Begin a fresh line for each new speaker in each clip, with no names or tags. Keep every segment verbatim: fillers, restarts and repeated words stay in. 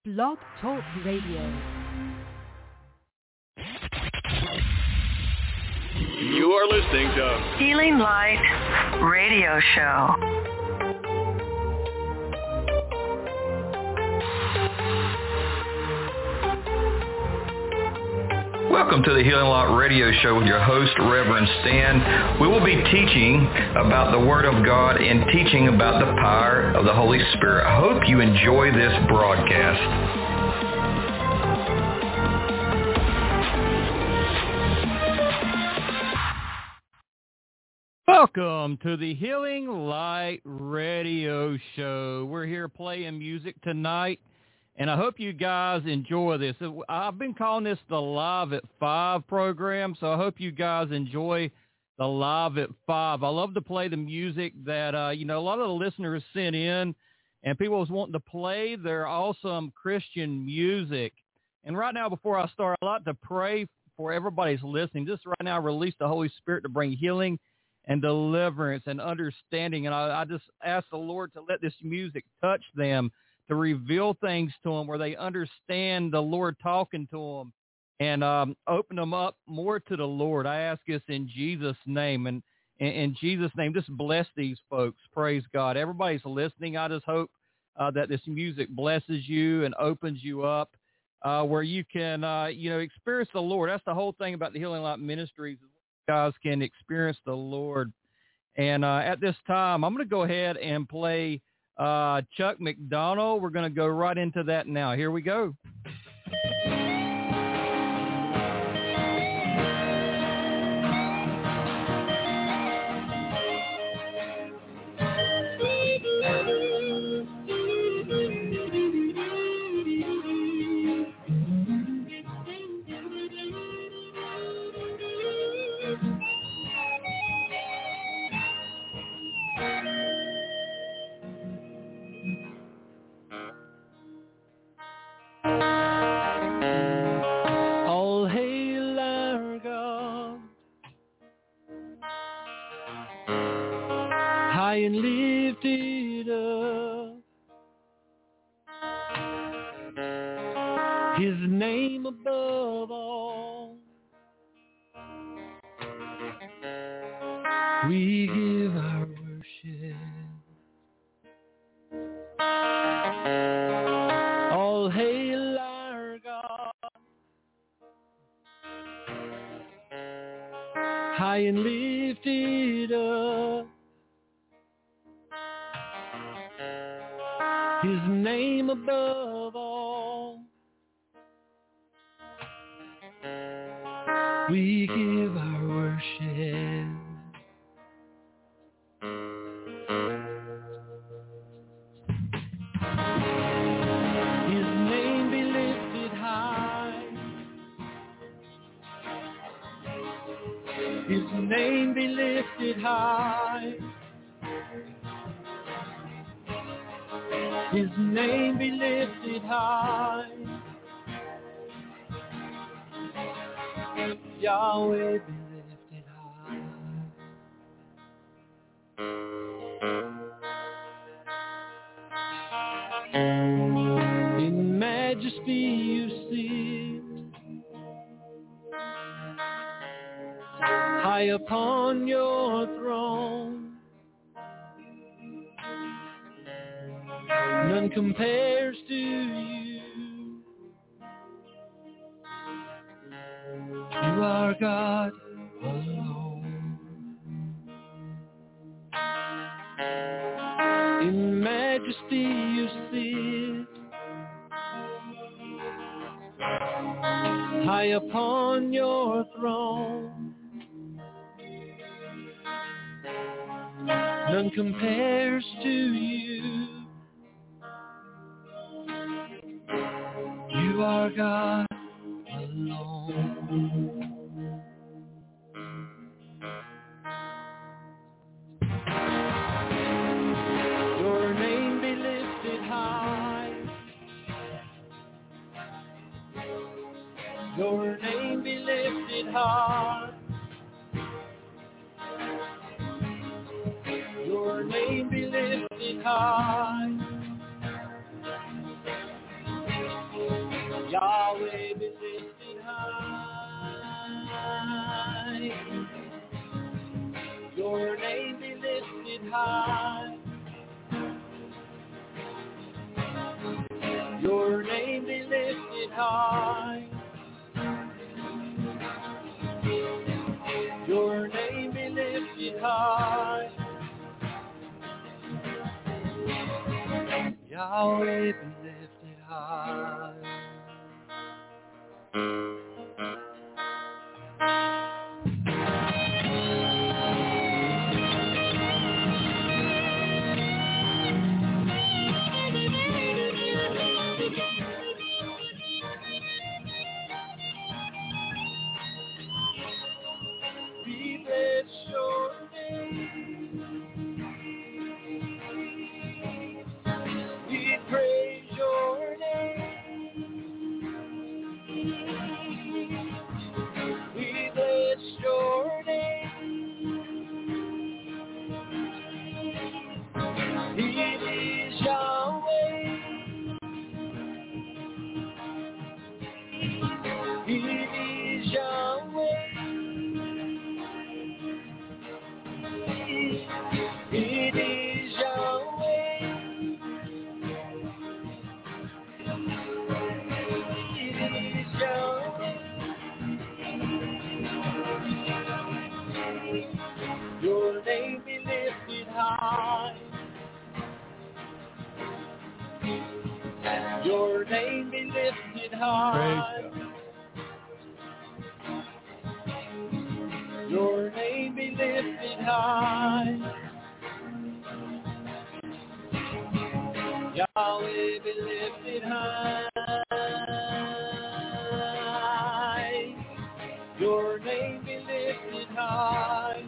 Blog Talk Radio.
You are listening to
Healing Light Radio Show.
Welcome to the Healing Light Radio Show with your host, Reverend Stan. We will be teaching about the Word of God and teaching about the power of the Holy Spirit. I hope you enjoy this broadcast.
Welcome to the Healing Light Radio Show. We're here playing music tonight, and I hope you guys enjoy this. I've been calling this the Live at five program, so I hope you guys enjoy the Live at five. I love to play the music that, uh, you know, a lot of the listeners sent in, and people was wanting to play their awesome Christian music. And right now, before I start, I'd like to pray for everybody's listening. Just right now, release the Holy Spirit to bring healing and deliverance and understanding. And I, I just ask the Lord to let this music touch them, to reveal things to them where they understand the Lord talking to them, and um, open them up more to the Lord. I ask this in Jesus' name. And in, in Jesus' name, just bless these folks. Praise God. Everybody's listening. I just hope uh, that this music blesses you and opens you up uh, where you can, uh, you know, experience the Lord. That's the whole thing about the Healing Light Ministries. Guys can experience the Lord. And uh, at this time, I'm going to go ahead and play uh, Chuck McDonald. We're going to go right into that now. Here we go. And lifted up, His name above all. We give our worship. All hail our God, high and lifted up. His name above all. We give our worship. His name be lifted high. His name be lifted high. His name be lifted high. Yahweh be lifted high. In majesty you sit, high upon your throne. None compares to you. You are God alone. In majesty you sit, high upon your throne. None compares to you. You are God alone. Your name be lifted high. Your name be lifted high. Your name be lifted high.
Yahweh be lifted high. Your name be lifted high. Your name be lifted high. Your name be lifted high. Yahweh be lifted high. We bless your name. We praise your name. We bless your name. It is Yahweh. It is Yahweh. It is Yahweh. It is Yahweh. Your name be lifted high. Your name be lifted high. Your name be lifted high. Yahweh be lifted high. Your name be lifted high.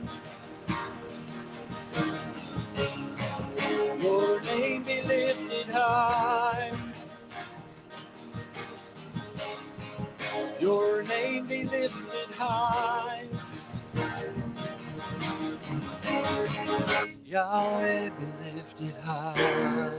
Your name be lifted high. Your name be lifted high. Yahweh be lifted high.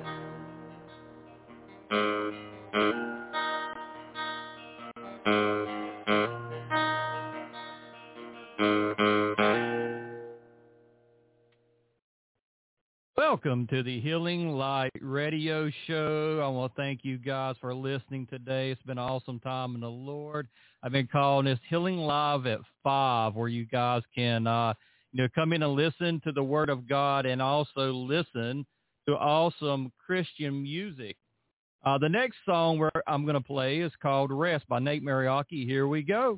Welcome to the Healing Light Radio Show. I want to thank you guys for listening today. It's been an awesome time in the Lord. I've been calling this Healing Live at five, where you guys can uh, you know, come in and listen to the Word of God and also listen to awesome Christian music. Uh, the next song where I'm going to play is called Rest by Nate Mariaki. Here we go.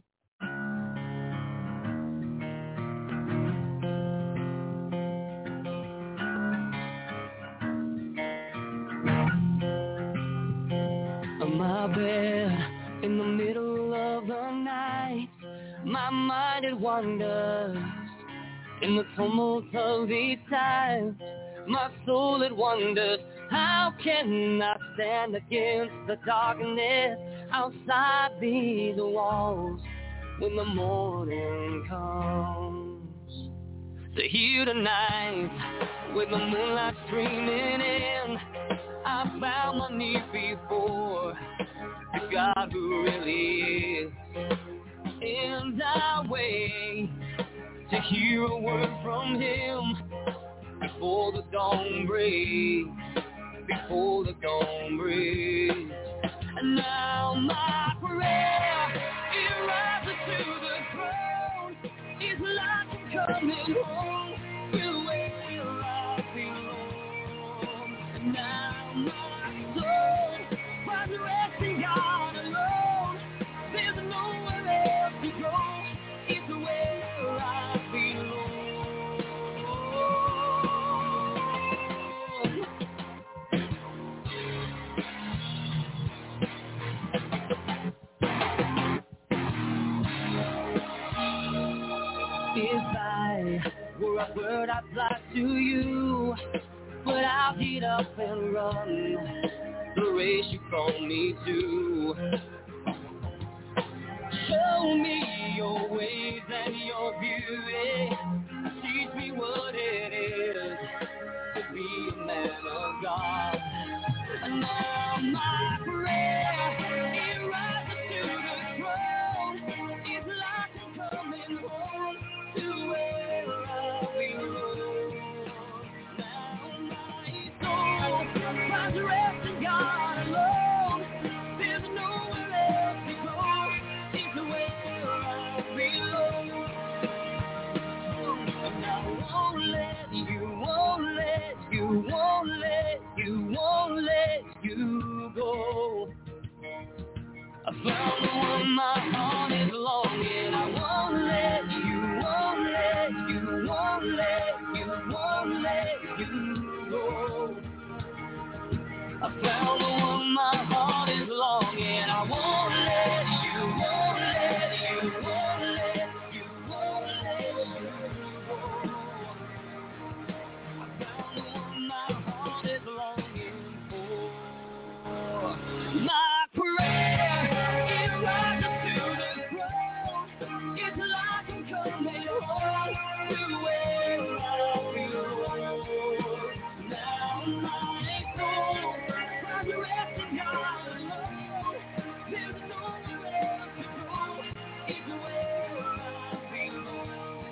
My bed in the middle of the night, my mind it wanders in the tumult of these times. My soul it wonders, how can I stand against the darkness outside these walls when the morning comes? To hear the night with the moonlight streaming in, I bow my knee before the God who really is. And I wait to hear a word from Him before the dawn breaks, before the dawn breaks. And now my prayer, it rises to the throne. It's like I'm coming home to where I belong. And now my soul was resting God alone. There's nowhere else to go. It's where I belong. If I were a bird, I'd fly to you, but I'll get up and run the race you call me to. Show me your ways and your beauty. Teach me what it is to be a man of God. And now my prayer, it rises I found the one my heart is longing. I won't let you, won't let you, won't let you, won't let you go. I found the one my heart is longing. I won't let you, won't let you, won't let you, won't let you go. I found the one my heart is longing for. My prayer, it rises to the throne. It's like I'm coming home to where I belong. Now my soul finds rest in God alone. There's nowhere else to go. It's where I belong.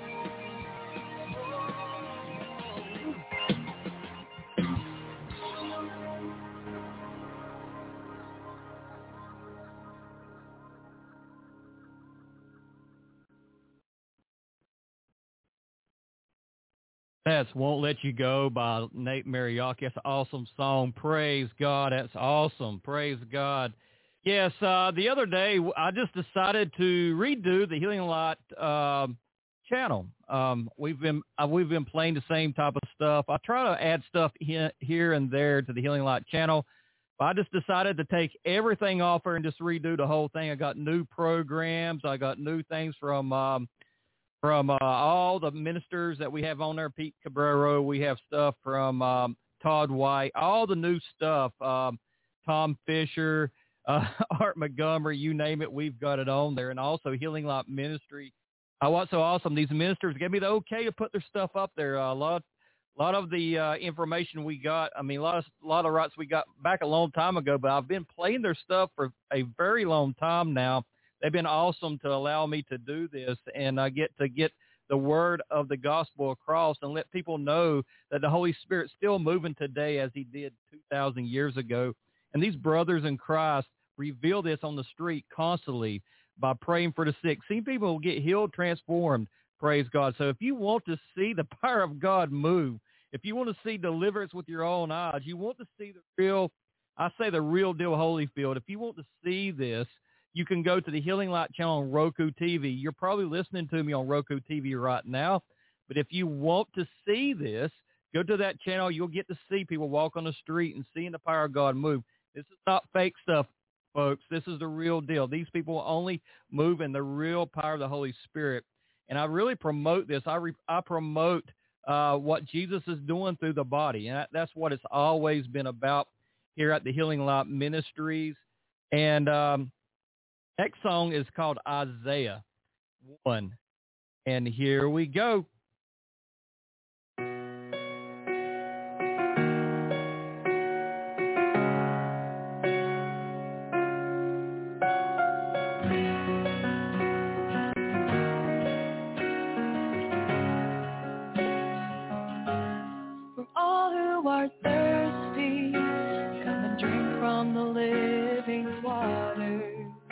That's Won't Let You Go by Nate Mariaki. That's an awesome song. Praise God. That's awesome. Praise God. Yes, uh, the other day I just decided to redo the Healing Light um, channel. Um, we've been uh, we've been playing the same type of stuff. I try to add stuff he- here and there to the Healing Light channel, but I just decided to take everything off there and just redo the whole thing. I got new programs. I got new things from um, from uh, all the ministers that we have on there. Pete Cabrero. We have stuff from um, Todd White. All the new stuff. Um, Tom Fisher, uh, Art Montgomery. You name it, we've got it on there. And also Healing Light Ministry. Uh, what's so awesome? These ministers gave me the okay to put their stuff up there. Uh, a lot, a lot of the uh, information we got. I mean, a lot of a lot of rights we got back a long time ago. But I've been playing their stuff for a very long time now. They've been awesome to allow me to do this, and I get to get the word of the gospel across and let people know that the Holy Spirit's still moving today as he did two thousand years ago. And these brothers in Christ reveal this on the street constantly by praying for the sick. Seeing people get healed, transformed, praise God. So if you want to see the power of God move, if you want to see deliverance with your own eyes, you want to see the real, I say the real deal Holyfield, if you want to see this, you can go to the Healing Light channel on Roku T V. You're probably listening to me on Roku T V right now. But if you want to see this, go to that channel. You'll get to see people walk on the street and seeing the power of God move. This is not fake stuff, folks. This is the real deal. These people only move in the real power of the Holy Spirit. And I really promote this. I, re, I promote uh, what Jesus is doing through the body. And that, that's what it's always been about here at the Healing Light Ministries. And um, next song is called Isaiah one. And here we go.
For all who are thirsty, come and drink from the living water.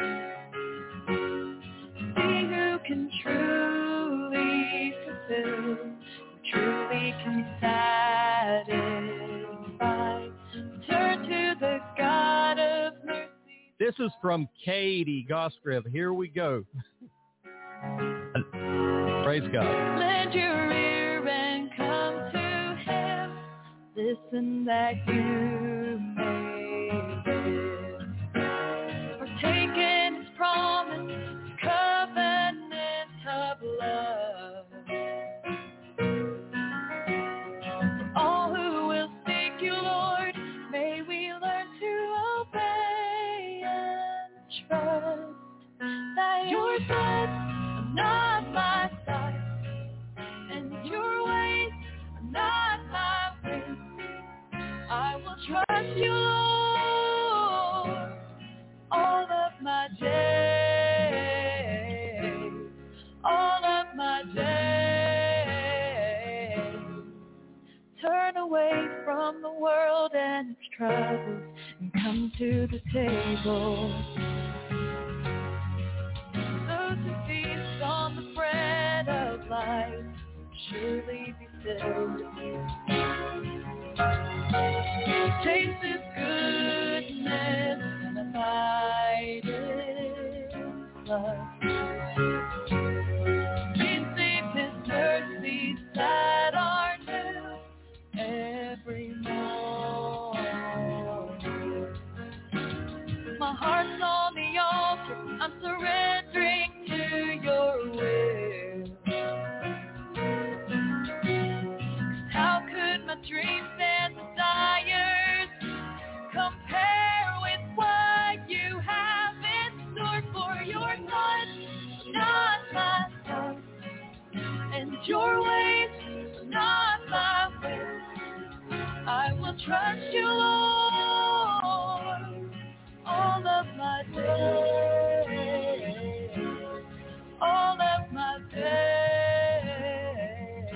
Can truly fulfill, truly can satisfy. Turn to the God of mercy.
This is from Katie Gosgrave. Here we go. Praise God.
Lend your ear and come to him. Listen that you may live. Partake in his promise, covenant of love. All who will seek you, Lord, may we learn to obey and trust that your thoughts are not my thoughts, and your ways are not my ways. I will trust you, Lord, all of my days. All of my days. Turn away from the world and its troubles and come to the table. Those who feast on the bread of life will surely be filled. Taste his goodness and abide in blood. Receive His mercies that are new every morning. My heart's on the altar, I'm surrendering to your will. How could my dreams and desires compare with what you have in store for your son? Not my son, and your ways, not my ways. I will trust you, Lord, all of my days, all of my days.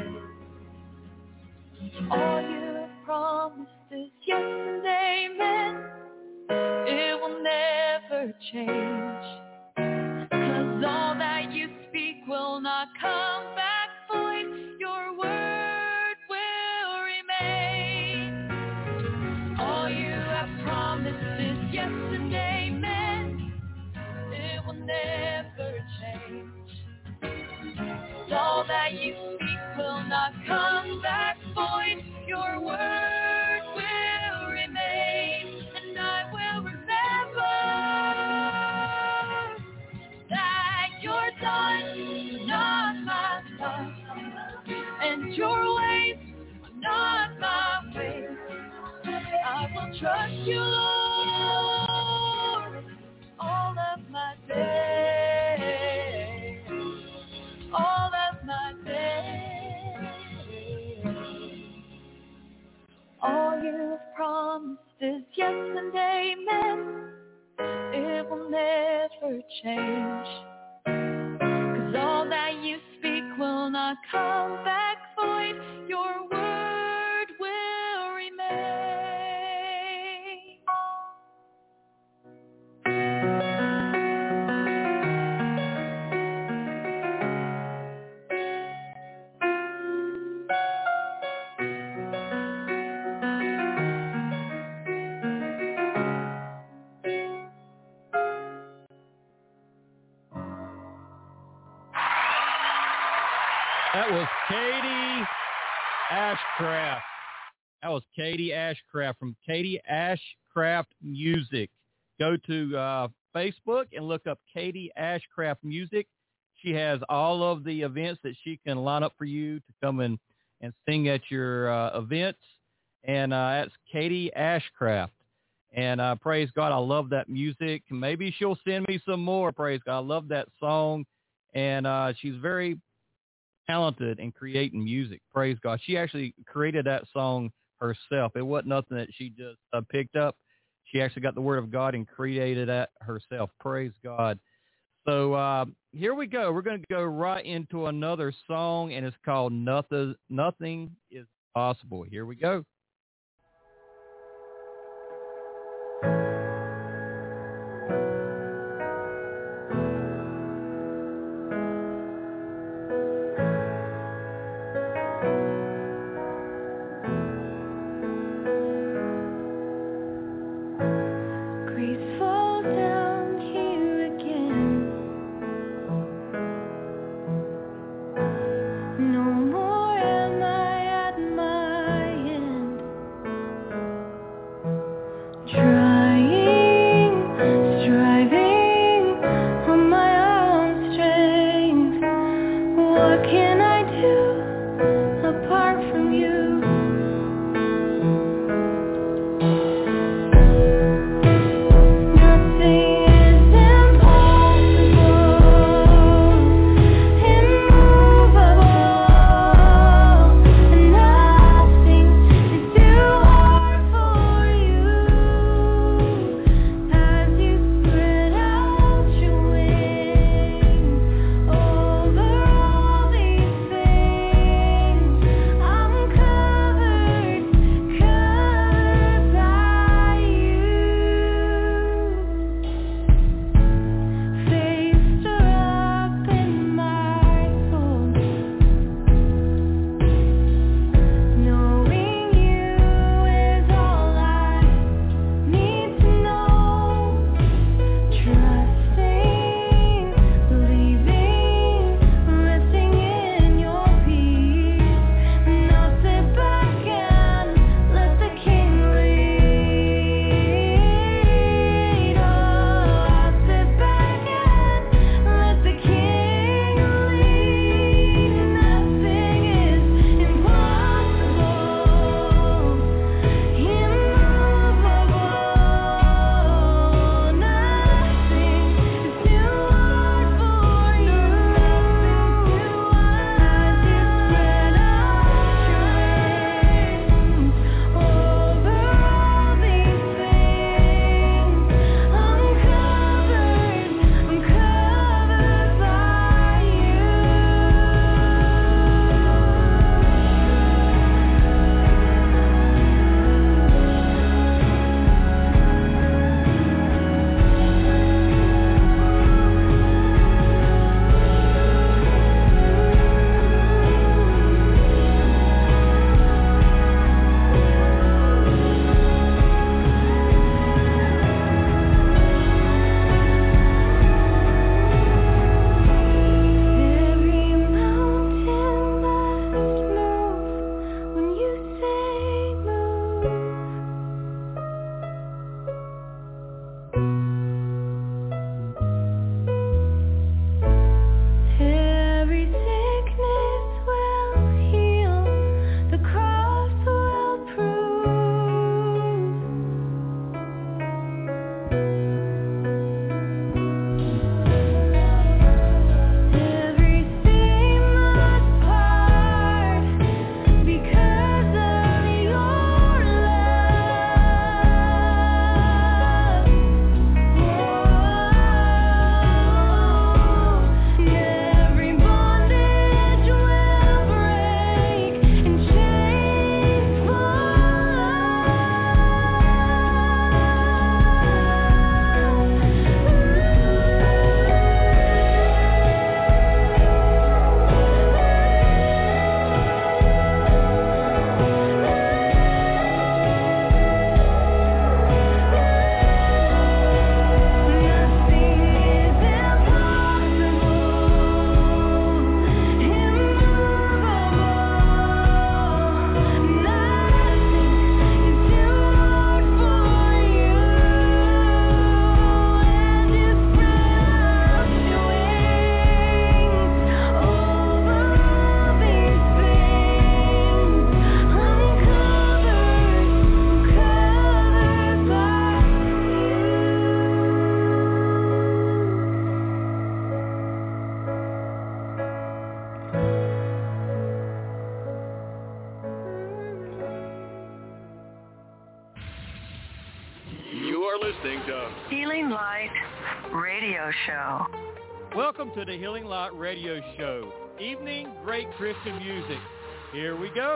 All you have promised is yes and amen. It will never change. 'Cause all that you speak will not come back void. Your word will remain. All you have promised is yes and amen. It will never change. All that you speak will not come back void. Your word will remain, and I will remember that you're done, not my thoughts, and your ways are not my ways. I will trust you, Lord, all of my days, all of my days. All you have promised is yes and amen. It will never change. 'Cause all that you speak will not come back void. Your word will remain.
That was Katie Ashcraft. That was Katie Ashcraft from Katie Ashcraft Music. Go to uh, Facebook and look up Katie Ashcraft Music. She has all of the events that she can line up for you to come and, and sing at your uh, events. And uh, that's Katie Ashcraft. And uh, praise God, I love that music. Maybe she'll send me some more. Praise God, I love that song. And uh, she's very talented in creating music. Praise God. She actually created that song herself. It wasn't nothing that she just uh, picked up. She actually got the word of God and created that herself. Praise God. So uh, here we go. We're going to go right into another song, and it's called Nothing, Nothing is Possible. Here we go.
No more am I at my end.
Radio Show.
Welcome to the Healing Light Radio Show. Evening, great Christian music. Here we go.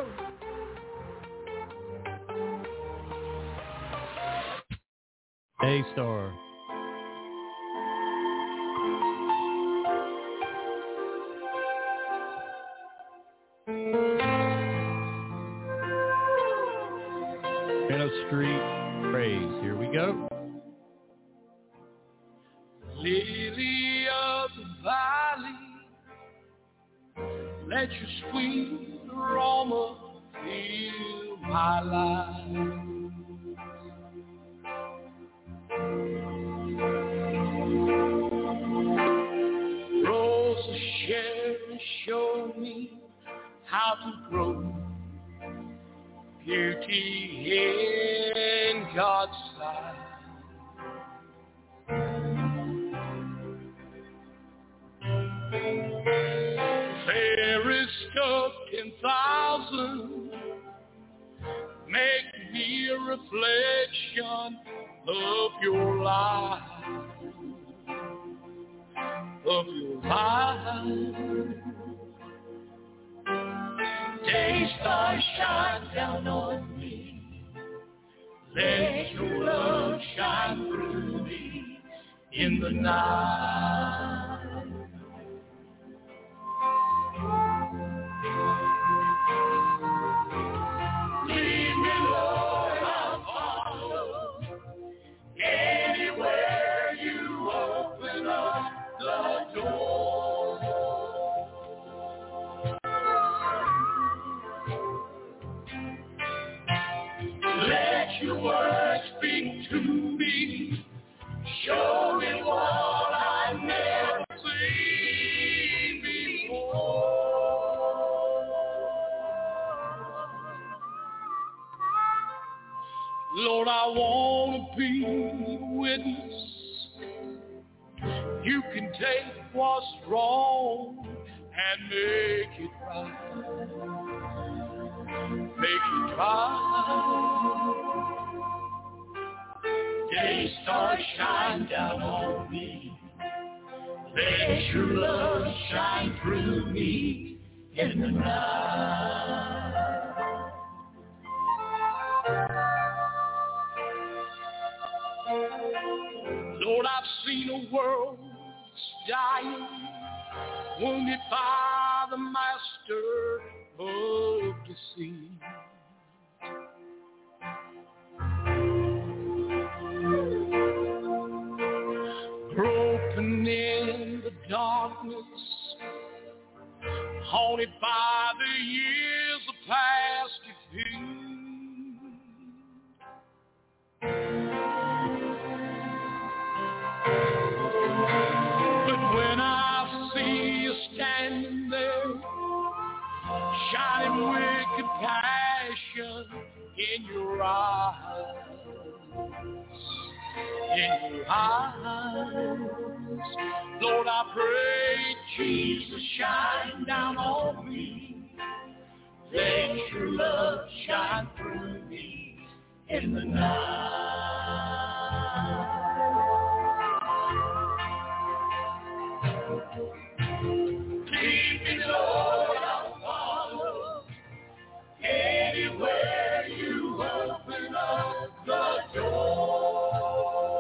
A-Star. Meadow Street Praise. Here we go.
Lily of the valley, let your sweet aroma fill my life. Rose of Sharon, show me how to grow beauty in God's sight. Fairest of ten thousand, make me a reflection of your light, of your light. Day stars shine down on me, let your love shine through me in the night. Lead me, Lord, I'll follow. Anywhere you open up the door. Let your word speak to me. Show me what I've never seen before. Lord, I want to be a witness. You can take what's wrong and make it right. Make it right. Day stars shine down on me. Let your love shine through me in the night. Lord, I've seen a world dying, wounded by the master of deceit. Broken in the darkness, haunted by the years of past defeat. But when I see you standing there, shining with compassion in your eyes, in your eyes, Lord, I pray, Jesus, shine down on me. Let your love shine through me in the night. Lead me, Lord, I'll follow. Anywhere you open up the door.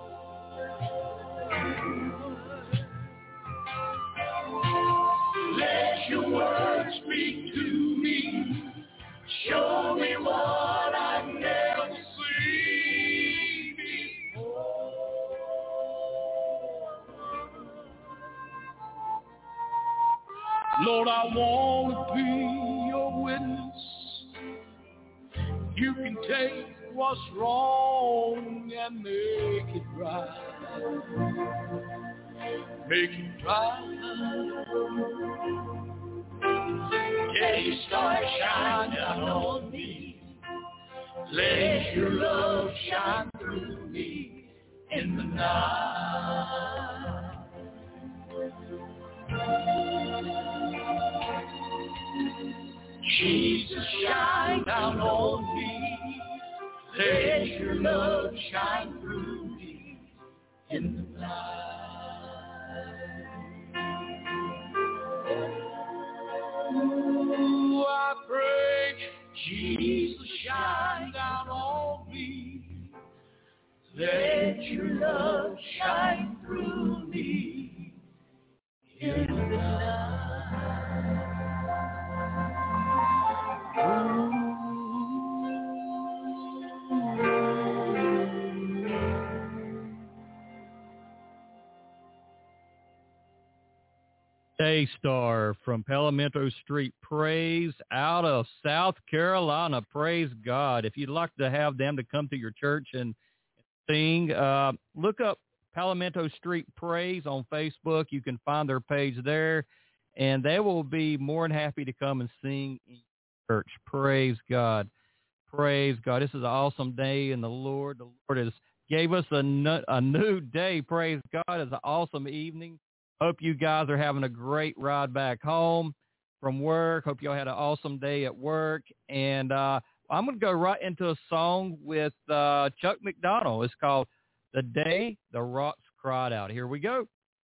Let your word speak to me. Show me what I've never seen before. Lord, I want to be your witness. You can take what's wrong and make it right. Make it right. Day stars shine down on me. Let your love shine through me in the night. Jesus, shine down on me. Let your love shine through me in the night. Ooh, I pray, Jesus, shine down on me. Let your love shine through me in the night. Ooh.
Daystar from Palmetto Street Praise out of South Carolina. Praise God. If you'd like to have them to come to your church and sing, uh, look up Palmetto Street Praise on Facebook. You can find their page there, and they will be more than happy to come and sing in church. Praise God. Praise God. This is an awesome day in the Lord. The Lord has gave us a, nu- a new day. Praise God. It's an awesome evening. Hope you guys are having a great ride back home from work. Hope y'all had an awesome day at work. And uh, I'm going to go right into a song with uh, Chuck McDonald. It's called The Day the Rocks Cried Out. Here we go.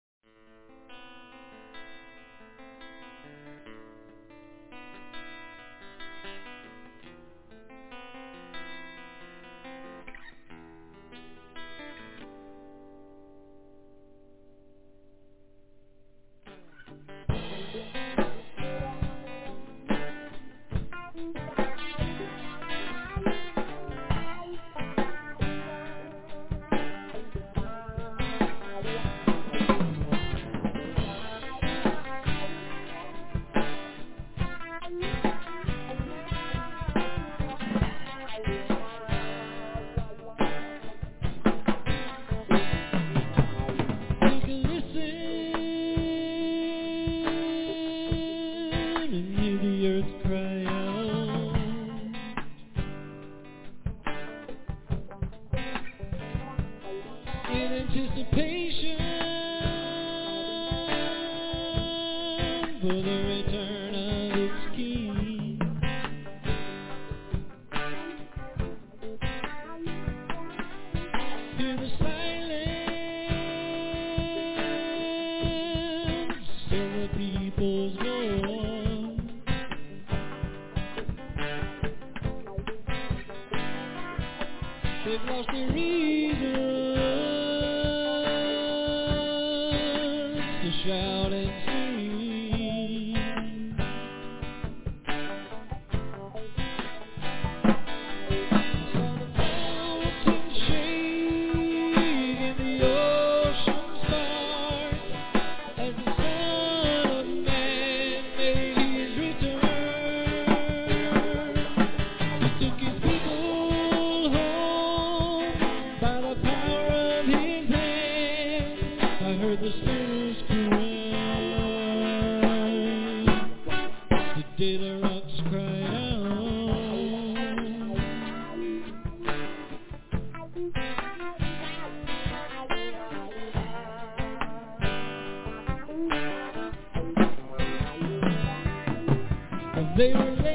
They were led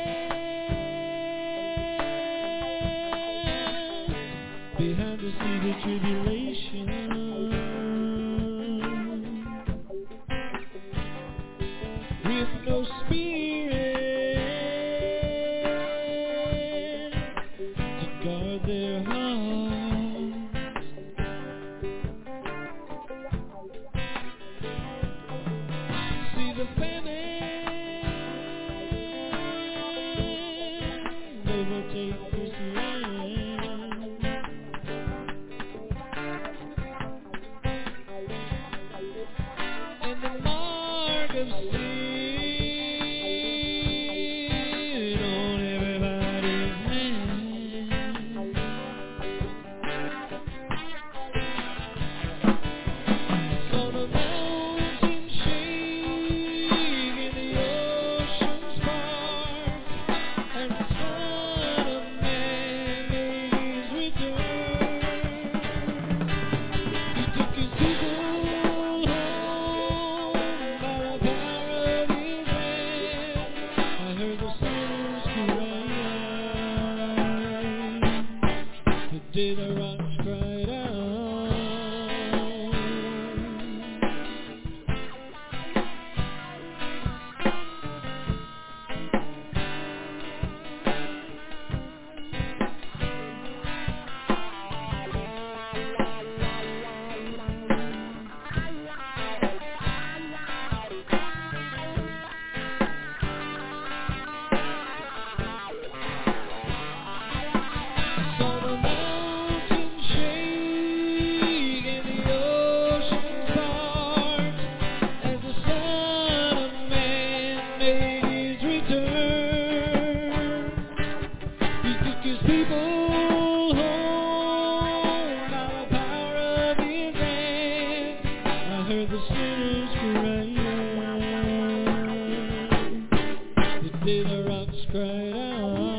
behind the sea of tribulation, with no spirit to guard their hearts. See the famine overtake this land, and the mark of sin on everybody's hand. So the mountains shake and the oceans part, and the Son of Man made his return. He took his people home by the power the sinners cry out. The day the rocks cried out.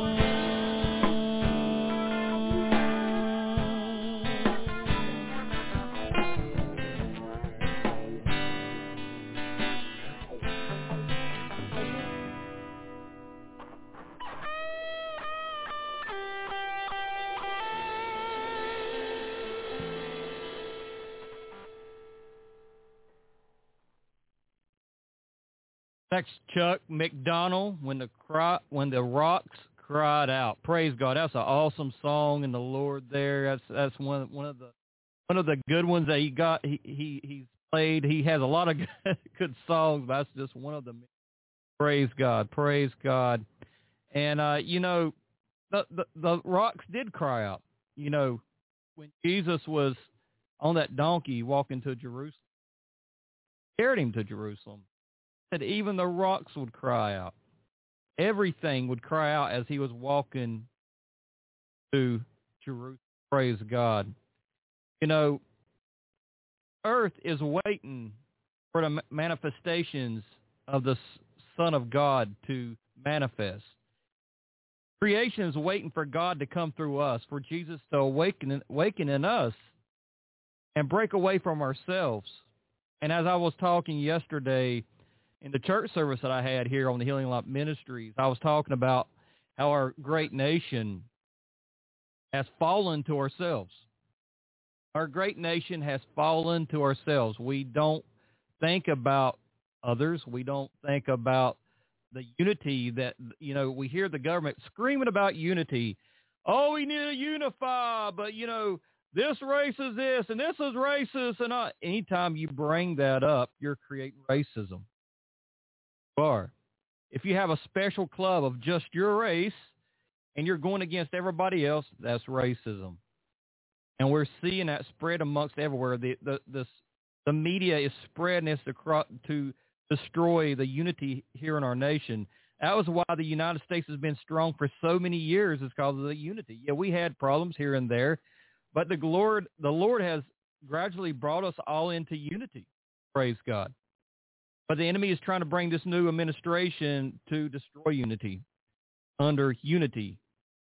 Next, Chuck McDonald, when the cry, when the rocks cried out. Praise God. That's an awesome song in the Lord there. That's that's one one of the one of the good ones that he got. He he he's played. He has a lot of good, good songs, but that's just one of them. Praise God. Praise God. And uh, you know, the, the the rocks did cry out. You know, when Jesus was on that donkey walking to Jerusalem, carried him to Jerusalem. That even the rocks would cry out. Everything would cry out as he was walking to Jerusalem. Praise God. You know, earth is waiting for the manifestations of the Son of God to manifest. Creation is waiting for God to come through us, for Jesus to awaken, awaken in us and break away from ourselves. And as I was talking yesterday, in the church service that I had here on the Healing Light Ministries, I was talking about how our great nation has fallen to ourselves. Our great nation has fallen to ourselves. We don't think about others. We don't think about the unity that, you know, we hear the government screaming about unity. Oh, we need to unify, but, you know, this race is this and this is racist. And I, anytime you bring that up, you're creating racism. Are. If you have a special club of just your race and you're going against everybody else, that's racism. And we're seeing that spread amongst everywhere. The the the, the media is spreading this across to destroy the unity here in our nation. That was why the United States has been strong for so many years, is because of the unity. Yeah, we had problems here and there, but the Lord the Lord has gradually brought us all into unity. Praise God. But the enemy is trying to bring this new administration to destroy unity, under unity.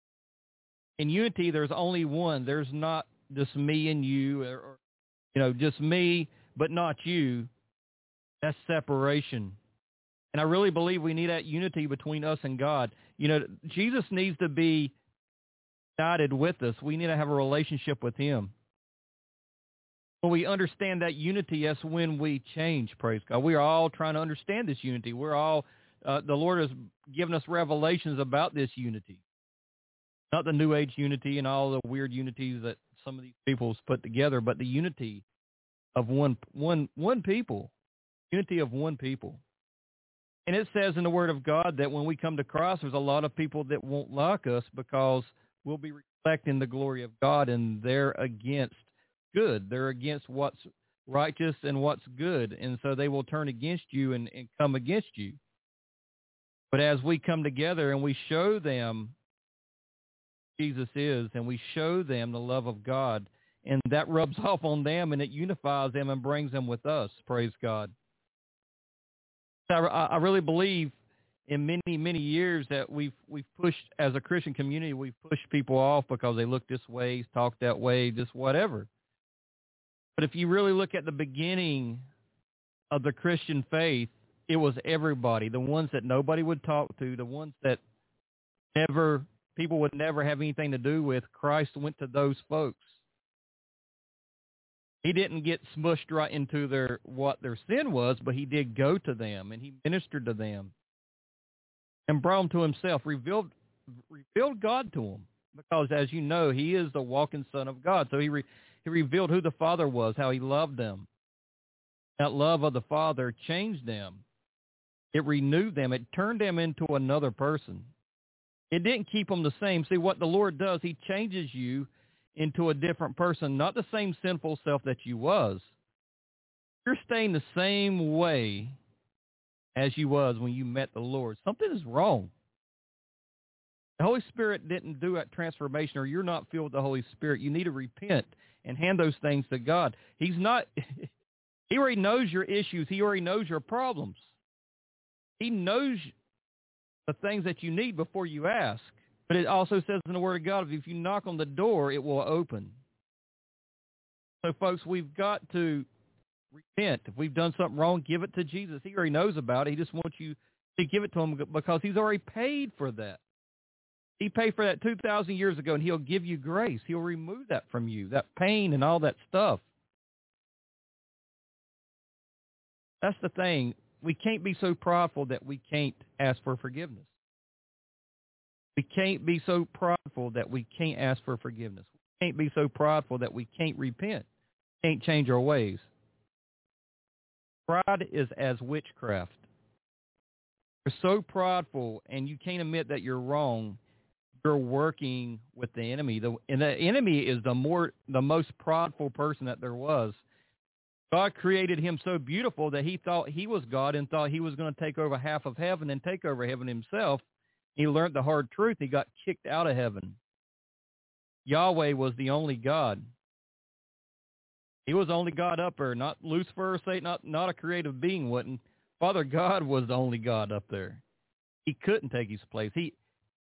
In unity, there's only one. There's not just me and you, or, you know, just me, but not you. That's separation. And I really believe we need that unity between us and God. You know, Jesus needs to be united with us. We need to have a relationship with him. When we understand that unity, that's when we change, praise God. We are all trying to understand this unity. We're all, uh, the Lord has given us revelations about this unity. Not the New Age unity and all the weird unities that some of these people have put together, but the unity of one, one, one people, unity of one people. And it says in the Word of God that when we come to Christ, there's a lot of people that won't like us because we'll be reflecting the glory of God, and they're against good. They're against what's righteous and what's good. And so they will turn against you and, and come against you. But as we come together and we show them Jesus is, and we show them the love of God, and that rubs off on them and it unifies them and brings them with us. Praise God. I, I really believe in many, many years that we've we've pushed, as a Christian community, we've pushed people off because they look this way, talk that way, just whatever. But if you really look at the beginning of the Christian faith, it was everybody, the ones that nobody would talk to, the ones that never people would never have anything to do with. Christ went to those folks. He didn't get smushed right into their what their sin was, but he did go to them, and he ministered to them and brought them to himself, revealed revealed God to them, because, as you know, he is the walking Son of God. So he re, he revealed who the Father was, how he loved them. That love of the Father changed them. It renewed them. It turned them into another person. It didn't keep them the same. See, what the Lord does, he changes you into a different person, not the same sinful self that you was. You're staying the same way as you was when you met the Lord. Something is wrong. The Holy Spirit didn't do that transformation, or you're not filled with the Holy Spirit. You need to repent and hand those things to God. He's not... He already knows your issues. He already knows your problems. He knows the things that you need before you ask. But it also says in the Word of God, if you knock on the door, it will open. So, folks, we've got to repent. If we've done something wrong, give it to Jesus. He already knows about it. He just wants you to give it to him because he's already paid for that. He paid for that two thousand years ago, and he'll give you grace. He'll remove that from you, that pain and all that stuff. That's the thing. We can't be so prideful that we can't ask for forgiveness. We can't be so prideful that we can't ask for forgiveness. We can't be so prideful that we can't repent, can't change our ways. Pride is as witchcraft. You're so prideful and you can't admit that you're wrong, you're working with the enemy. The, and the enemy is the more the most prideful person that there was. God created him so beautiful that he thought he was God and thought he was going to take over half of heaven and take over heaven himself. He learned the hard truth. He got kicked out of heaven. Yahweh was the only God. He was the only God up there, not Lucifer or Satan, not, not a creative being wouldn't. Father God was the only God up there. He couldn't take his place. He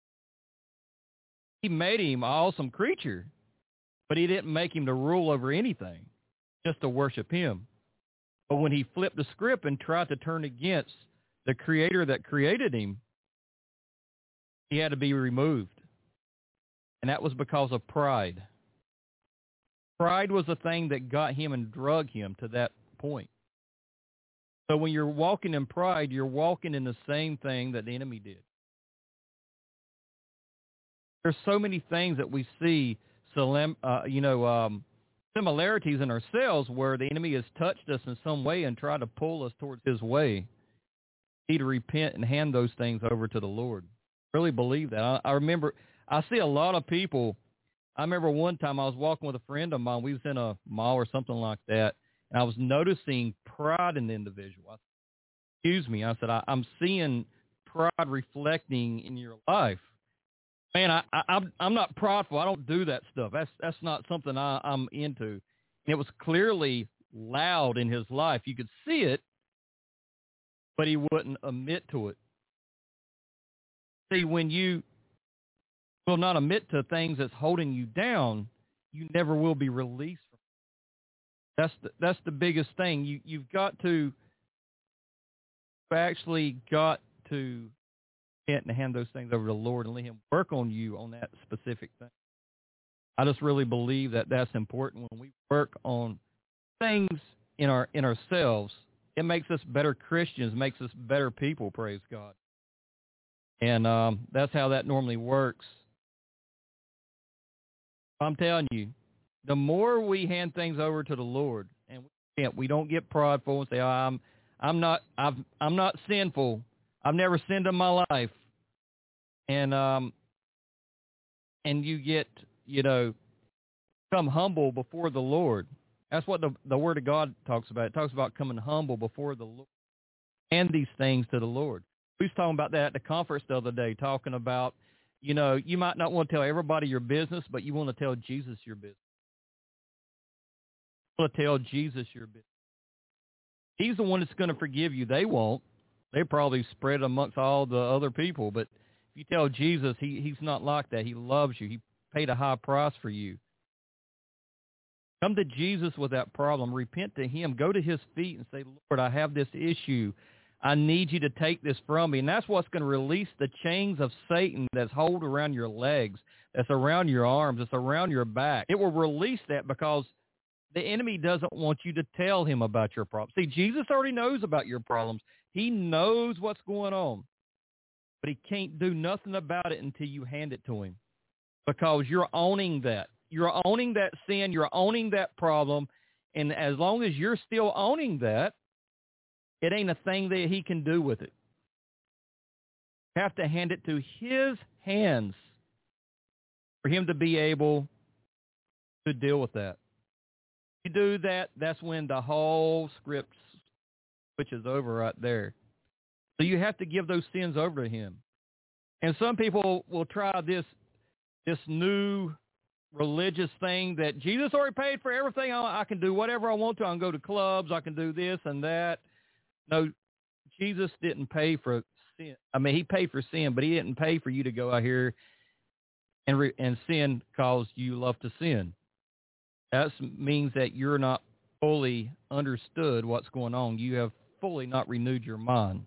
he made him an awesome creature, but he didn't make him to rule over anything, just to worship him. But when he flipped the script and tried to turn against the creator that created him, he had to be removed. And that was because of pride. Pride was the thing that got him and drug him to that point. So when you're walking in pride, you're walking in the same thing that the enemy did. There's so many things that we see, uh, you know, um, similarities in ourselves where the enemy has touched us in some way and tried to pull us towards his way. We need to repent and hand those things over to the Lord. I really believe that. I, I remember, I see a lot of people. I remember one time I was walking with a friend of mine. We was in a mall or something like that, and I was noticing pride in the individual. I said, excuse me. I said, I, I'm seeing pride reflecting in your life. Man, I, I, I'm I'm not prideful. I don't do that stuff. That's that's not something I, I'm into. And it was clearly loud in his life. You could see it, but he wouldn't admit to it. See, when you will not admit to things that's holding you down, you never will be released from it. That's the, that's the biggest thing. You, you've got to, you've actually got to and hand those things over to the Lord and let him work on you on that specific thing. I just really believe that that's important. When we work on things in our in ourselves, it makes us better Christians, makes us better people, praise God. And um, that's how that normally works. I'm telling you, the more we hand things over to the Lord, and we can't, we don't get prideful and say, oh, "I'm, I'm not, I've, I'm not sinful. I've never sinned in my life," and um, and you get, you know, come humble before the Lord. That's what the the Word of God talks about. It talks about coming humble before the Lord, and these things to the Lord. We was talking about that at the conference the other day, talking about, you know, you might not want to tell everybody your business, but you want to tell Jesus your business. You want to tell Jesus your business. He's the one that's going to forgive you. They won't. They probably spread it amongst all the other people. But if you tell Jesus, he, he's not like that. He loves you. He paid a high price for you. Come to Jesus with that problem. Repent to him. Go to his feet and say, Lord, I have this issue. I need you to take this from me. And that's what's going to release the chains of Satan that's hold around your legs, that's around your arms, that's around your back. It will release that because the enemy doesn't want you to tell him about your problems. See, Jesus already knows about your problems. He knows what's going on, but he can't do nothing about it until you hand it to him, because you're owning that. You're owning that sin. You're owning that problem. And as long as you're still owning that, it ain't a thing that he can do with it. You have to hand it to his hands for him to be able to deal with that. If you do that, that's when the whole script switches over right there. So you have to give those sins over to him. And some people will try this this new religious thing that Jesus already paid for everything. I, I can do whatever I want to. I can go to clubs. I can do this and that. No, Jesus didn't pay for sin. I mean, he paid for sin, but he didn't pay for you to go out here and re, and sin because you love to sin. That means that you're not fully understood what's going on. You have fully not renewed your mind.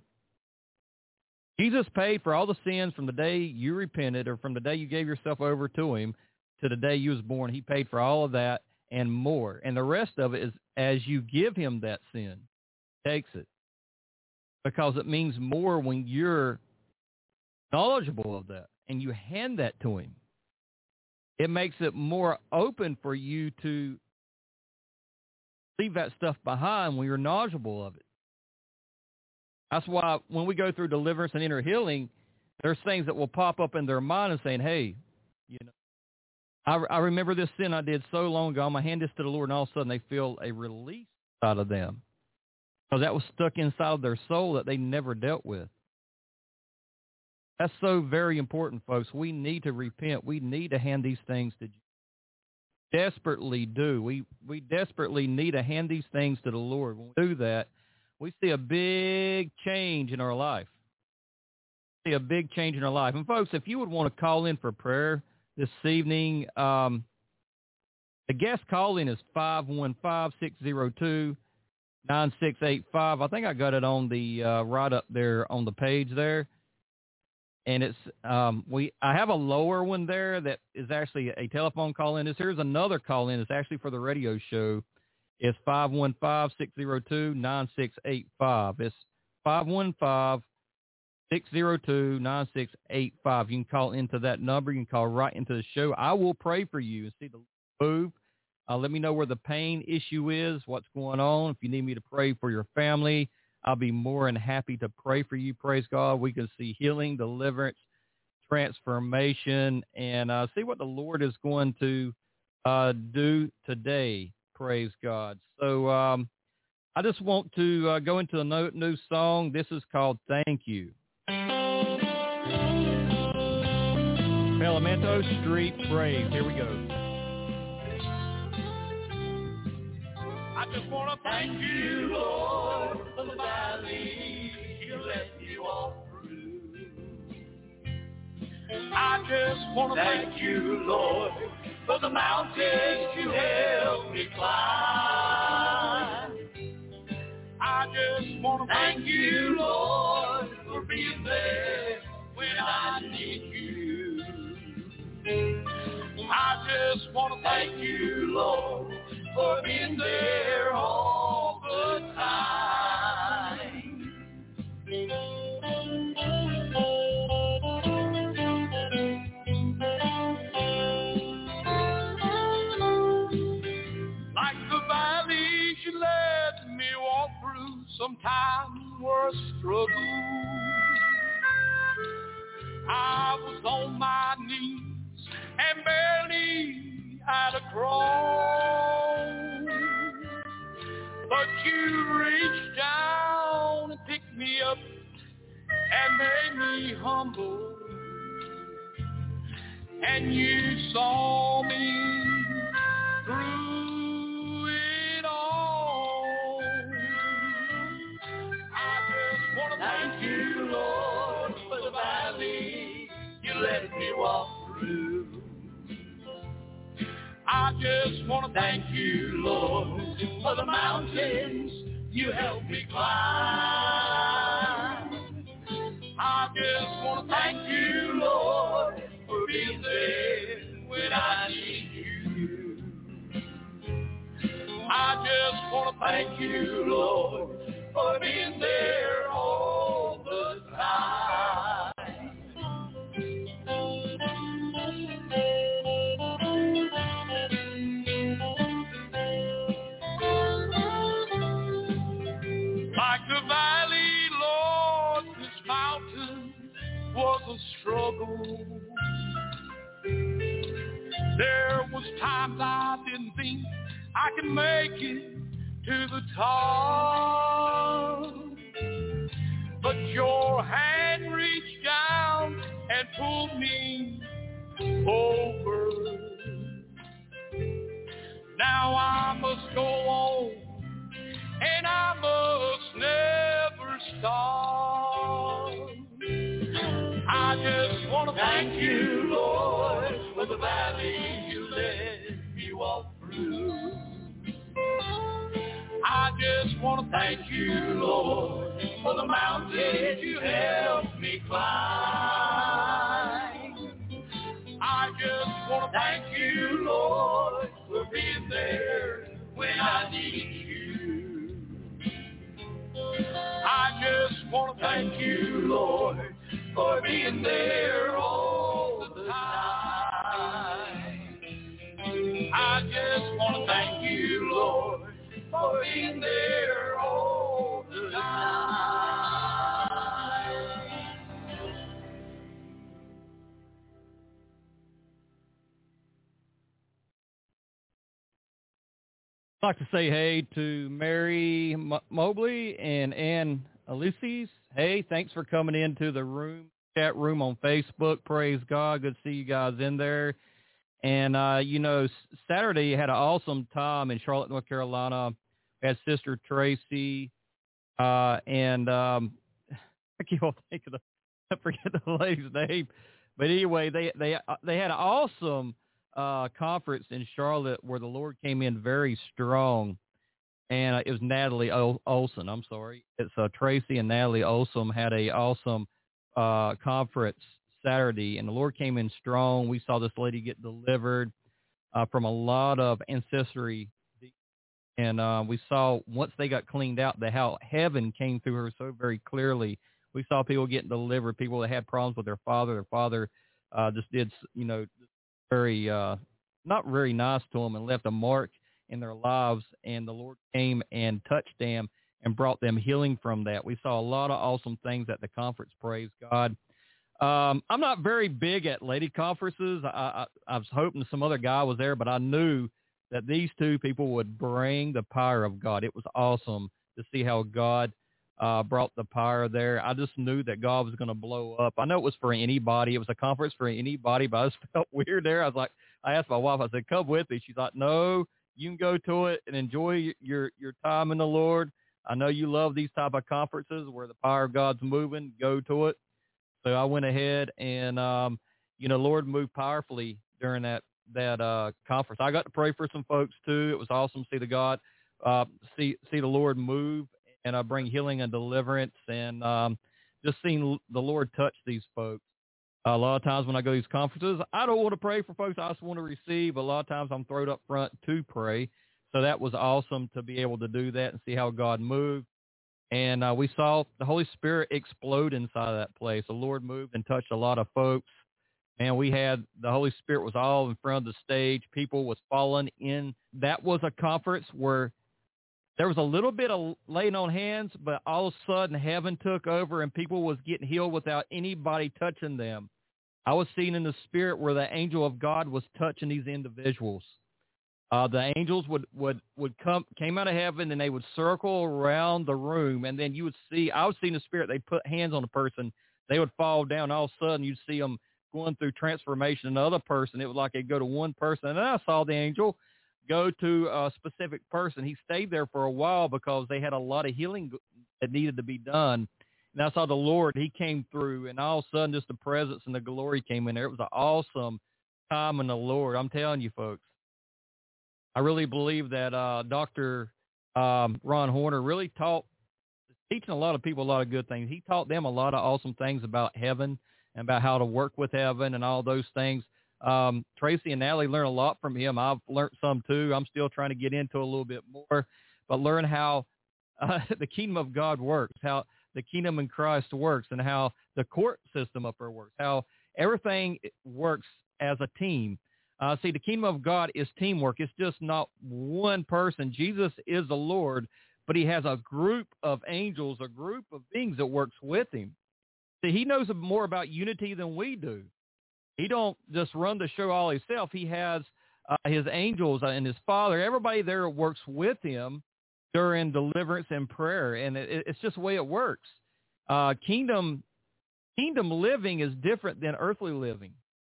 Jesus paid for all the sins from the day you repented or from the day you gave yourself over to him to the day you was born. He paid for all of that and more. And the rest of it is as you give him that sin, he takes it. Because it means more when you're knowledgeable of that and you hand that to him. It makes it more open for you to leave that stuff behind when you're knowledgeable of it. That's why when we go through deliverance and inner healing, there's things that will pop up in their mind and saying, hey, you know, I, I remember this sin I did so long ago. I'm going to hand this to the Lord, and all of a sudden they feel a release out of them. Because that was stuck inside of their soul that they never dealt with. That's so very important, folks. We need to repent. We need to hand these things to Jesus. Desperately do. We, we desperately need to hand these things to the Lord. When we do that, we see a big change in our life. We see a big change in our life. And, folks, if you would want to call in for prayer this evening, um, the guest call-in is five one five, six zero two, nine six eight five. I think I got it on the uh, right up there on the page there. And it's um, we. I have a lower one there that is actually a telephone call-in. This here's another call-in. It's actually for the radio show. It's five one five, six zero two, nine six eight five. It's five one five, six zero two, nine six eight five. You can call into that number. You can call right into the show. I will pray for you and see the move. Uh, let me know where the pain issue is, what's going on. If you need me to pray for your family, I'll be more than happy to pray for you. Praise God. We can see healing, deliverance, transformation, and uh, see what the Lord is going to uh, do today. Praise God. So um, I just want to uh, go into a no- new song. This is called Thank You. Elemento Street Praise. Here we go.
I just want to thank you, Lord, for the valley you let me walk through. I just want to thank you, Lord, for the mountains you helped me climb. I just want to thank you, Lord, for being there when I need you. I just want to thank you, Lord, for being there all the time. Like the valleys you let me walk through, sometimes were a struggle. I was on my knees and barely had a crawl, but you reached down and picked me up and made me humble, and you saw me through it all. I just want to thank you, Lord, for the valley you let me walk through. I just want to thank you, Lord, for the mountains you helped me climb. I just want to thank you, Lord, for being there when I need you. I just want to thank you, Lord, for being there all the time. Like the valley, Lord, this mountain was a struggle. There was times I didn't think I could make it to the top, but your hand reached down and pulled me over. Now I must go on, and I must never stop. I just want to thank you, Lord, for the valley you let me walk through. I just want to thank you, Lord, for the mountains you helped me climb. I just want to thank you, Lord, for being there when I need you. I just want to thank you, Lord, for being there all the time. I just want to thank you, Lord, for being there all the time.
I'd like to say hey to Mary M- Mobley and Ann Ulysses. Hey, thanks for coming into the room, chat room on Facebook. Praise God. Good to see you guys in there. And, uh, you know, Saturday had an awesome time in Charlotte, North Carolina. We had Sister Tracy, uh, and um, I can't think of the, I forget the lady's name. But anyway, they they they had an awesome uh, conference in Charlotte where the Lord came in very strong. And uh, it was Natalie o- Olson. I'm sorry. It's uh, Tracy and Natalie Olson had a awesome uh, conference Saturday, and the Lord came in strong. We saw this lady get delivered uh, from a lot of ancestry. And uh, we saw once they got cleaned out, the how heaven came through her so very clearly. We saw people getting delivered, people that had problems with their father. Their father uh, just did, you know, very uh, not very nice to them and left a mark in their lives. And the Lord came and touched them and brought them healing from that. We saw a lot of awesome things at the conference. Praise God. Um, I'm not very big at lady conferences. I, I, I was hoping some other guy was there, but I knew that these two people would bring the power of God. It was awesome to see how God uh, brought the power there. I just knew that God was going to blow up. I know it was for anybody. It was a conference for anybody, but I just felt weird there. I was like, I asked my wife, I said, come with me. She's like, no, you can go to it and enjoy your, your time in the Lord. I know you love these type of conferences where the power of God's moving. Go to it. So I went ahead and, um, you know, Lord moved powerfully during that that uh, conference. I got to pray for some folks too. It was awesome to see the God, uh, see see the Lord move and uh, bring healing and deliverance, and um, just seeing the Lord touch these folks. Uh, a lot of times when I go to these conferences, I don't want to pray for folks. I just want to receive. A lot of times I'm thrown up front to pray. So that was awesome to be able to do that and see how God moved. And uh, we saw the Holy Spirit explode inside of that place. The Lord moved and touched a lot of folks. And we had the Holy Spirit was all in front of the stage. People was falling in. That was a conference where there was a little bit of laying on hands, but all of a sudden heaven took over and people was getting healed without anybody touching them. I was seeing in the Spirit where the angel of God was touching these individuals. Uh, the angels would, would, would come, came out of heaven and they would circle around the room. And then you would see, I was seeing the Spirit, they put hands on a person. They would fall down. All of a sudden you'd see them going through transformation. Another person, it was like they'd go to one person. And then I saw the angel go to a specific person. He stayed there for a while because they had a lot of healing that needed to be done. And I saw the Lord, he came through, and all of a sudden just the presence and the glory came in there. It was an awesome time in the Lord. I'm telling you, folks. I really believe that uh, Doctor Um, Ron Horner really taught, teaching a lot of people a lot of good things. He taught them a lot of awesome things about heaven and about how to work with heaven and all those things. Um, Tracy and Natalie learned a lot from him. I've learned some too. I'm still trying to get into a little bit more, but learn how uh, the kingdom of God works, how the kingdom in Christ works, and how the court system up there works, how everything works as a team. Uh, see, the kingdom of God is teamwork. It's just not one person. Jesus is the Lord, but he has a group of angels, a group of beings that works with him. See, he knows more about unity than we do. He don't just run the show all himself. He has uh, his angels and his Father. Everybody there works with him during deliverance and prayer, and it, it's just the way it works. Uh, kingdom, kingdom living is different than earthly living.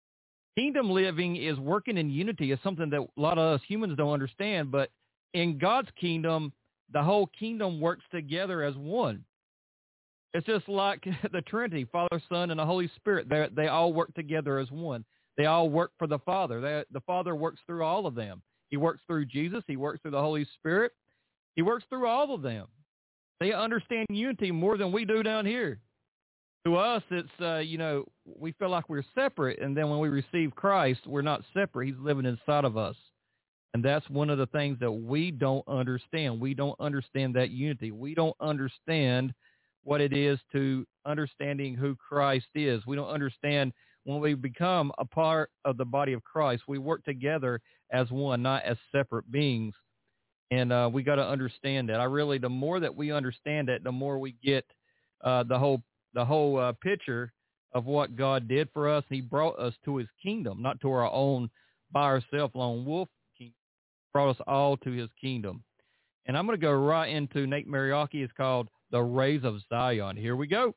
Kingdom living is working in unity. It's something that a lot of us humans don't understand, but in God's kingdom, the whole kingdom works together as one. It's just like the Trinity, Father, Son, and the Holy Spirit. They they all work together as one. They all work for the Father. They, the Father works through all of them. He works through Jesus. He works through the Holy Spirit. He works through all of them. They understand unity more than we do down here. To us, it's, uh, you know, we feel like we're separate, and then when we receive Christ, we're not separate. He's living inside of us. And that's one of the things that we don't understand. We don't understand that unity. We don't understand what it is to understanding who Christ is. We don't understand when we become a part of the body of Christ, we work together as one, not as separate beings. And uh, we got to understand that. I really, the more that we understand it, the more we get uh, the whole the whole uh, picture of what God did for us. He brought us to his kingdom, not to our own by ourselves lone wolf kingdom. He brought us all to his kingdom. And I'm going to go right into Nate Mariaki. It's called The Rays of Zion. Here we go.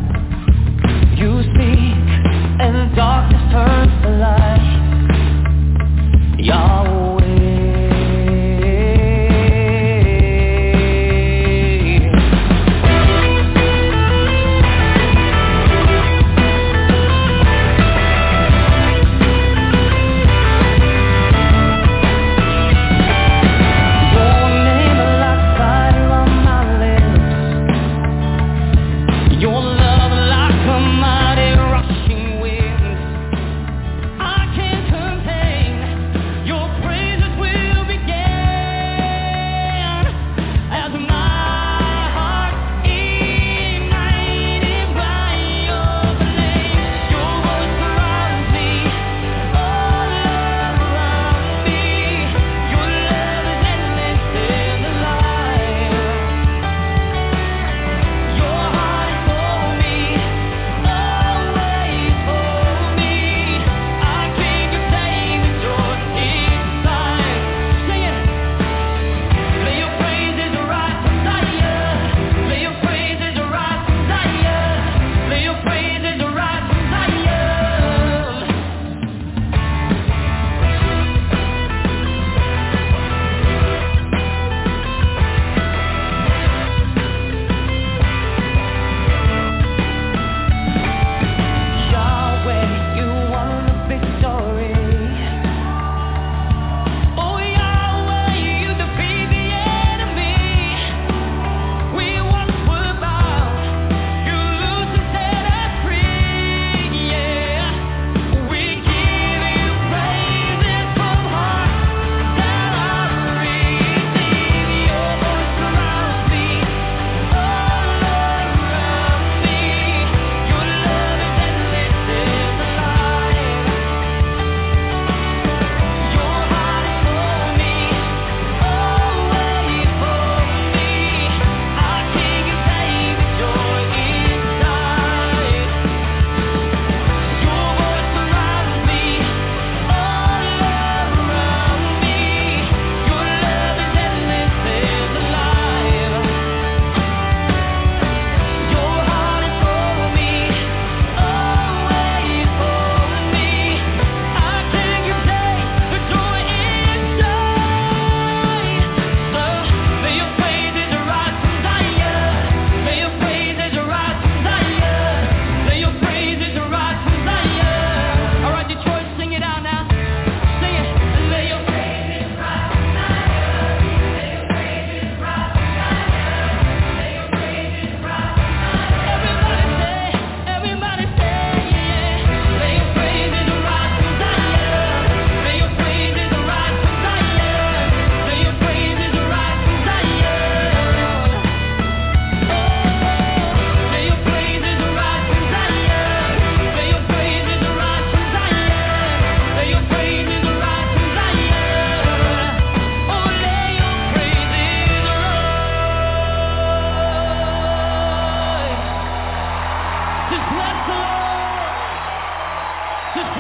Darkness turns to light.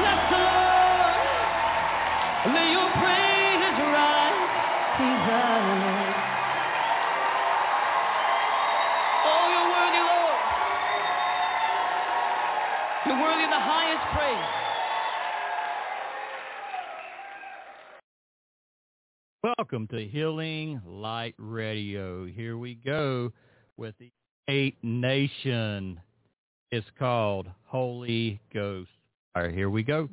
bless the Lord. May your praise rise. Praise the Lord. Oh, you're worthy, Lord. You're worthy of the highest praise.
Welcome to Healing Light Radio. Here we go with the Eight Nation. It's called Holy Ghost. All right, here we go.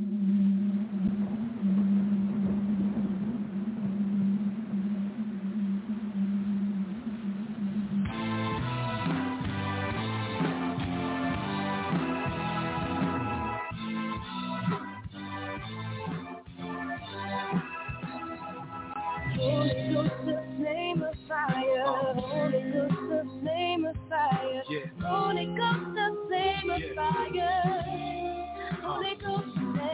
Holy Ghost, the flame of fire. Holy Ghost, the flame of fire. Holy Ghost, the flame of fire. Holy Ghost,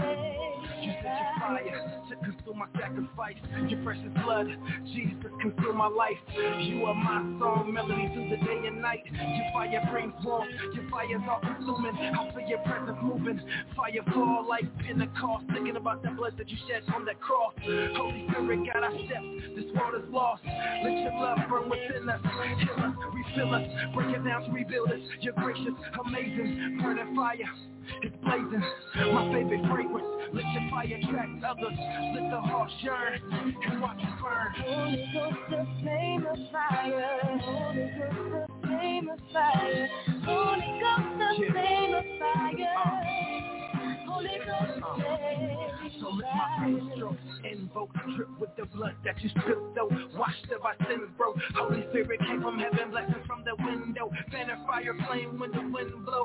You sent your fire to consume my sacrifice. Your precious blood, Jesus, consume my life. You are my song, melody through the day and night. Your fire brings warmth. Your fire's all consuming. I feel your presence moving. Fire fall like Pentecost. Thinking about the blood that you shed on that cross. Holy Spirit, guide our steps. This world is lost. Let your love burn within us. Heal us, refill us, break it down to rebuild us. You're gracious, amazing, burning fire. It's blazing, my favorite fragrance. Let your fire attract others. Let the heart yearn and watch it burn.
Holy Ghost, the flame of fire. Holy Ghost, the flame of fire. Holy Ghost, the flame of fire. Holy Ghost,
so let my faith stroke, invoke, drip with the blood that you spilled, though. Washed of our sins, bro. Holy Spirit came from heaven, blessings from the window. Fan and fire flame when the wind blow.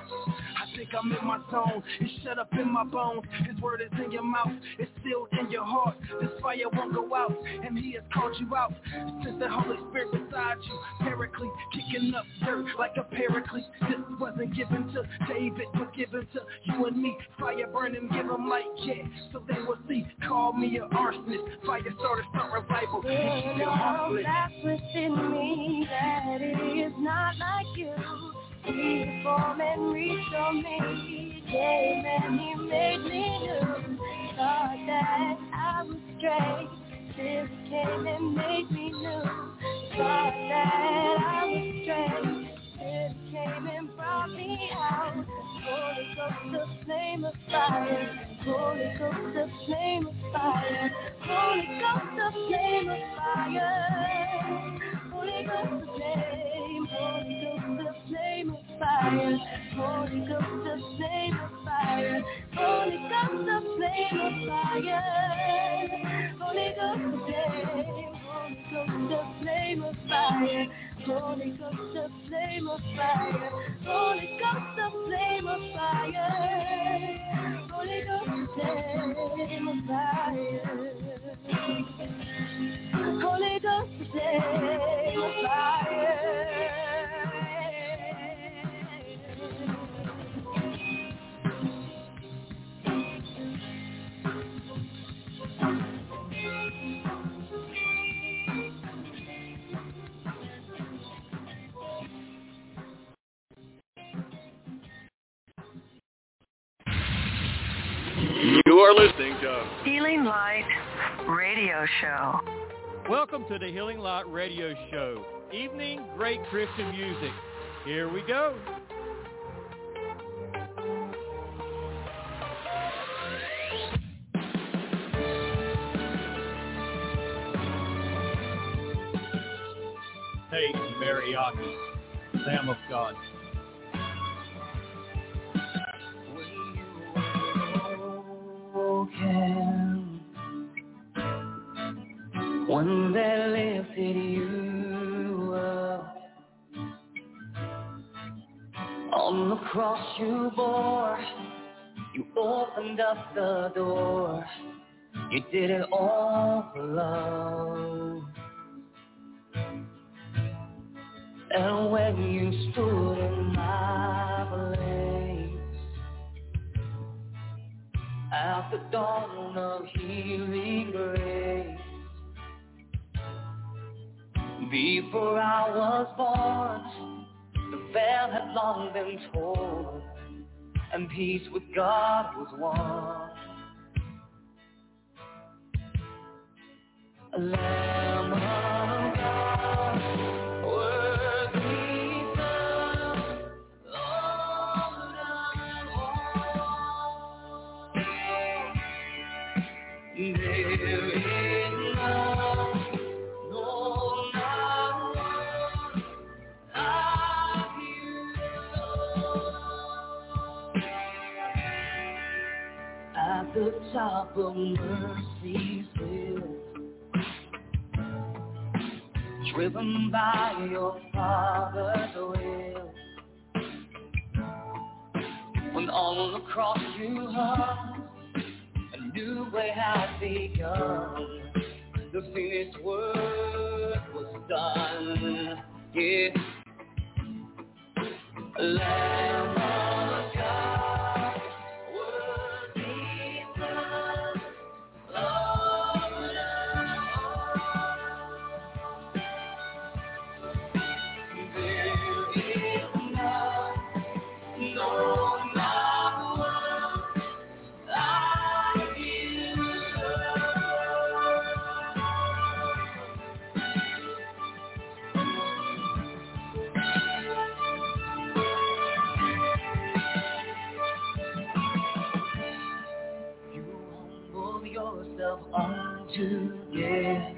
I think I'm in my zone. It's shut up in my bones. His word is in your mouth. It's sealed in your heart. This fire won't go out, and he has called you out. Since the Holy Spirit beside you, Paraclete, kicking up dirt like a paraclete. This wasn't given to David, but given to you and me. Fire burning, give them light, yeah, so they will see. Call me an arsonist. Fire starter, start revival. And keep your heart lit.
that's within me, that it is not like you. He formed and restore me, gave and he made me new. Thought that I was straight, Spirit came and made me new. Thought that I was straight, Spirit came and brought me out. Holy Ghost, the flame of fire. Holy Ghost, the flame of fire. Holy Ghost, the flame of fire. Holy Ghost, the flame. Holy Ghost, the flame of fire. Holy Ghost, the flame of fire. Holy Ghost, the flame of fire. Holy Ghost, the flame. Holy Ghost, the flame of fire. Holy Ghost, the flame of fire. Holy Ghost, the flame of fire. Holy Ghost, the flame of fire. Holy Ghost, the flame of fire.
You are listening to
Healing Light Radio Show.
Welcome to the Healing Light Radio Show. Evening, great Christian music. Here we go. Hey, Mariachi, Lamb of God.
When they lifted you up, on the cross you bore, you opened up the door, you did it all for love. And when you stood in my place, at the dawn of healing grace, before I was born, the veil had long been torn, and peace with God was won. A Lamb of God, worthy Son, Lord of all. There is none, no, not one, like you, Lord. At the top of mercy's hill, driven by your Father's will, when on the cross you hung, a new way had begun. The finished work was done. Yeah, Lamb of God, worthy Son, Lord of unto death.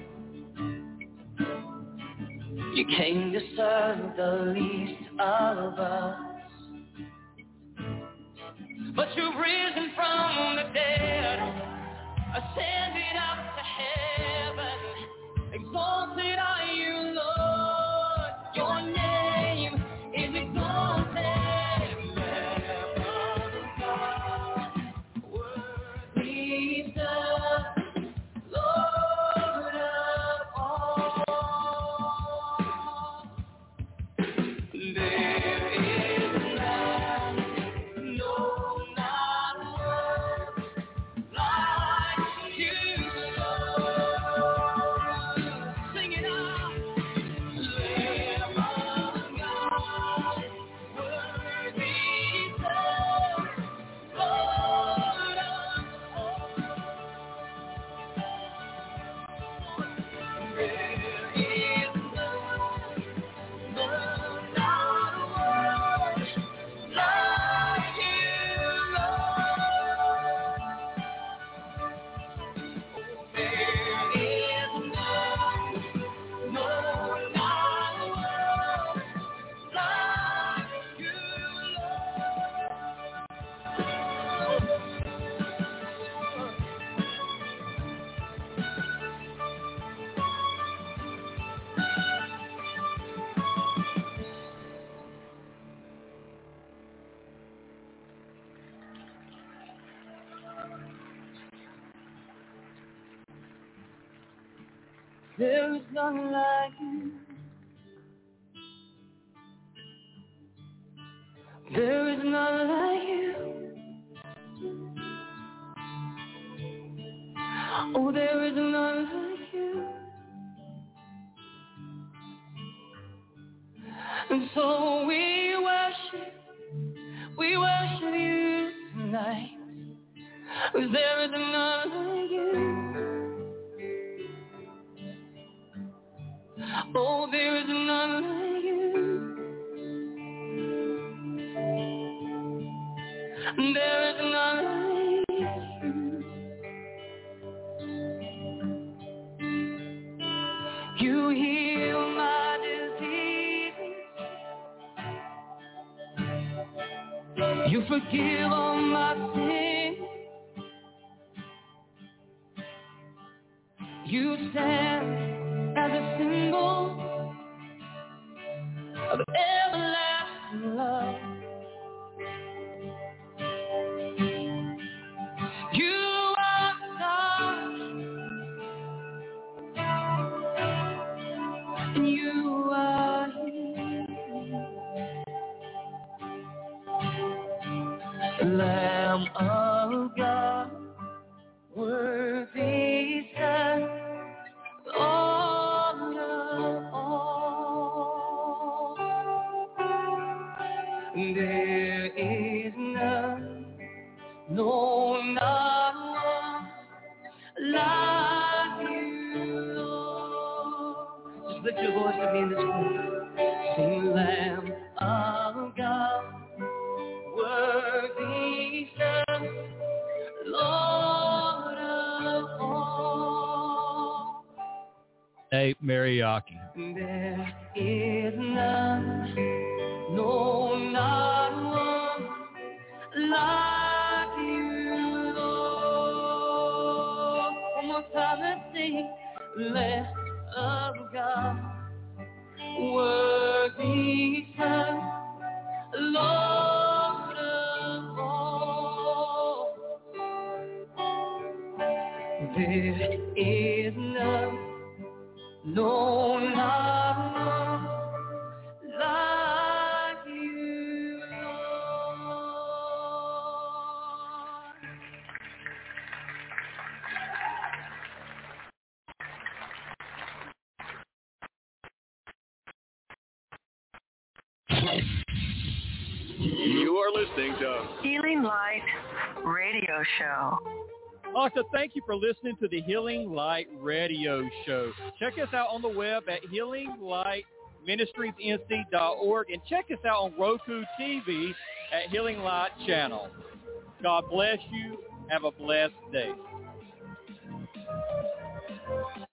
You came to serve the least of us, but you've risen from the dead, ascended up to heaven. Exalted are you, Lord, your name is exalted. Lamb of God, worthy Son, Lord of all. There is none, no, not one, like you, Lord. Sing it out. Lamb of God, worthy Son, Lord of all. There is none, no, not one, like you, Lord. There is none, no, not one, like you, there is none like you. There is none like you. Oh, there is none like you. And so we worship, we worship you tonight. 'Cause there is none like you. Oh, there is none like you. There is none like you. You heal my disease. You forgive all my sins. You stand as a symbol of everlasting love. You are God, and you are He. Lamb of God, worthy Son, Lord of all. no, not one like you, Lord. Just lift your voice with me in this place. Sing, Lamb of God, worthy Son, Lord of all.
Nate Mariaki.
There is none, no, not one like you, Lord. One more time, let's sing. Lamb of God, worthy Son, Lord of all. There is none, no, not one like you, Lord.
You are listening to
Healing Light Radio Show.
I'd like to thank you for listening to the Healing Light Radio Show. Check us out on the web at healing light ministries n c dot org and check us out on Roku T V at Healing Light Channel. God bless you. Have a blessed day.